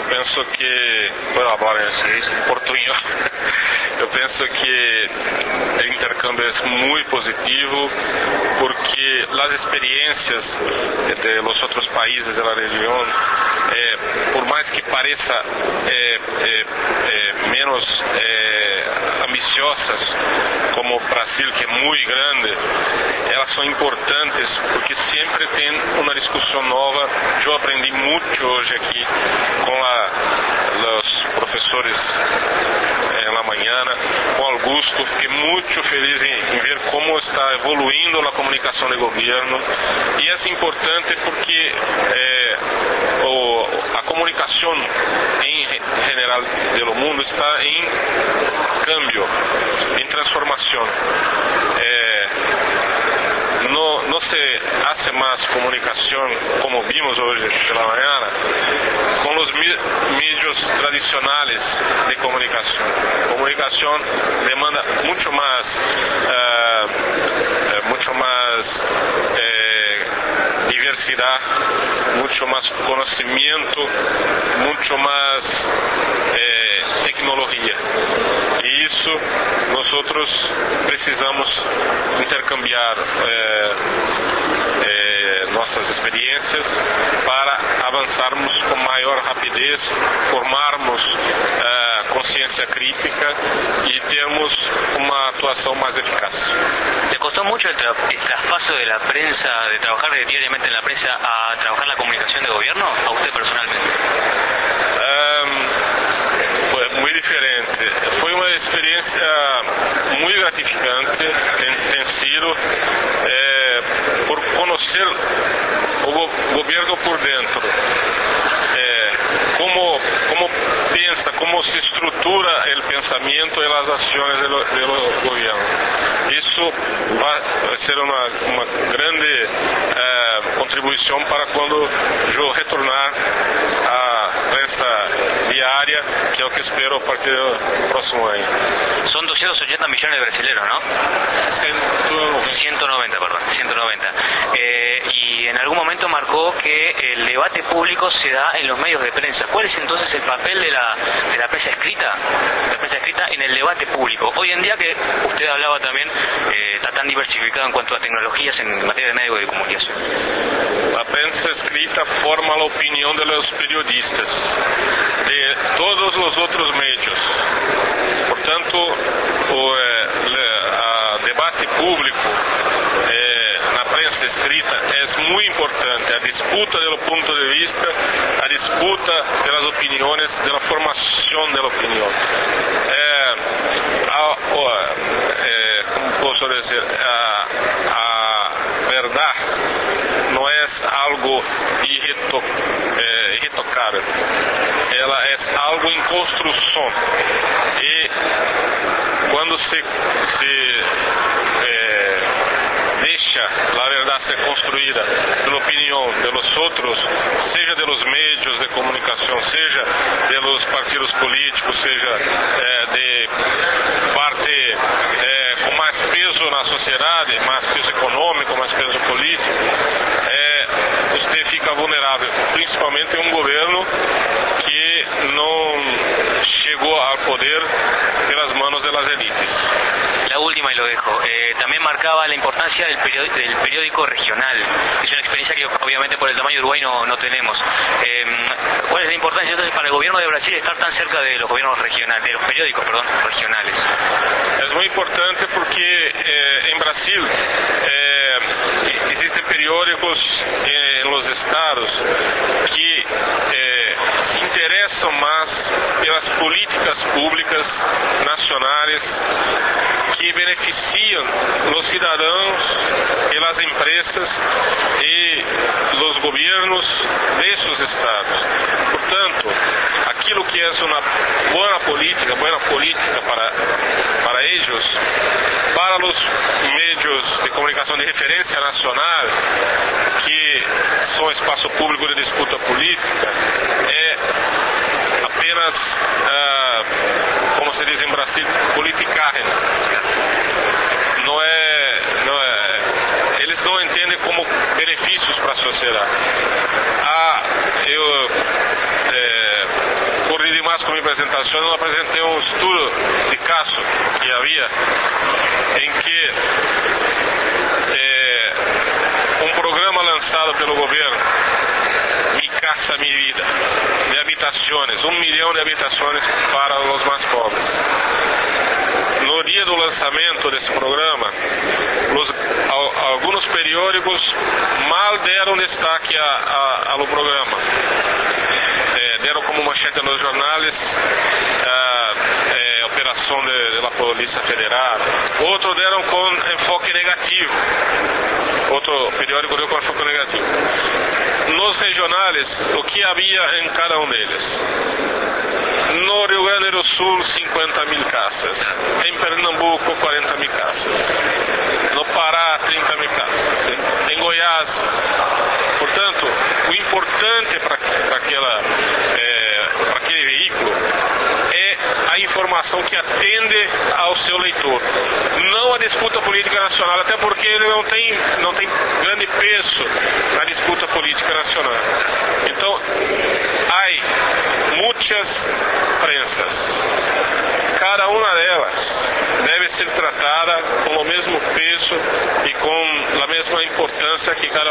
penso que, puedo hablar en portugués, eu penso que o intercâmbio é muito positivo porque as experiências de los outros países da região, por mais que pareça menos ambiciosas, como o Brasil, que é muito grande, elas são importantes porque sempre tem uma discussão nova. Eu aprendi muito hoje aqui com os professores na manhã, com Augusto. Fiquei muito feliz em ver como está evoluindo a comunicação do governo, e é importante porque a comunicação em geral do mundo está em cambio, em transformação. No se hace más comunicación, como vimos hoy de la mañana, con los medios tradicionales de comunicación. Comunicación demanda mucho más diversidad, mucho más conocimiento, mucho más tecnologia. E isso nós precisamos intercambiar nossas experiências para avançarmos com maior rapidez, formarmos consciência crítica e termos uma atuação mais eficaz. ¿Le costó mucho el traspaso de la prensa, de trabajar diariamente en la prensa, a trabajar la comunicación de gobierno, a usted personalmente? Muy diferente. Foi uma experiência muito gratificante, tem sido, por conhecer o governo por dentro, como pensa, como se estrutura o pensamento e as ações do governo. Isso vai ser uma grande contribuição para quando eu retornar à prensa diária, que é o que espero a partir do próximo ano. Son 280 millones de brasileños, ¿no? 190, perdón, 190. Y en algún momento marcó que el debate público se da en los medios de prensa. ¿Cuál es entonces el papel de la prensa escrita? La prensa escrita en el debate público. Hoy en día, que usted hablaba también, está tan diversificado en cuanto a tecnologías en materia de medios de comunicación. A prensa escrita forma a opinião dos periodistas, de todos os outros meios. Portanto, o debate público na prensa escrita é muito importante. A disputa do ponto de vista, a disputa das opiniões, da formação da opinião. Como posso dizer, a verdade não é algo irretocável, ela é algo em construção, e quando se deixa a verdade ser construída pela opinião dos outros, seja dos meios de comunicação, seja dos partidos políticos, seja de parte com mais peso na sociedade, mais peso econômico, mais peso político, você fica vulnerável, principalmente em um governo que não chegou ao poder pelas manos das elites. La última y lo dejo. También marcaba la importancia del periódico regional. Es una experiencia que obviamente por el tamaño de Uruguay no tenemos. ¿Cuál es la importancia entonces para el gobierno de Brasil estar tan cerca de los gobiernos regionales, de los periódicos, regionales? Es muy importante porque en Brasil existem periódicos em los estados que se interessam mais pelas políticas públicas nacionais que beneficiam os cidadãos e as empresas e os governos desses estados. Portanto, aquilo que é uma boa política para eles, para os meios de comunicação de referência nacional, que são espaço público de disputa política, é apenas, como se diz em Brasil, politicagem. Eles não entendem como benefícios para a sociedade. más con mi presentación, yo presenté un estudio de caso que había en que un programa lanzado pelo gobierno, Mi Casa Mi Vida, de habitaciones, 1 millón de habitaciones para los más pobres. No dia do lançamento desse programa, alguns periódicos mal deram destaque ao programa. Deram como manchete nos jornais operação da Polícia Federal. Outros deram com enfoque negativo. Outro periódico deu com enfoque negativo. Nos regionais, o que havia em cada um deles? No Rio Grande do Sul, 50.000 casas. Em Pernambuco, 40.000 casas. No Pará, 30.000 casas. Em Goiás. Portanto, o importante para aquele veículo é a informação que atende ao seu leitor. Não a disputa política nacional, até porque ele não tem grande peso na disputa política nacional. Então, há muitas prensas. Cada uma delas deve ser tratada com o mesmo peso e com a mesma importância que cada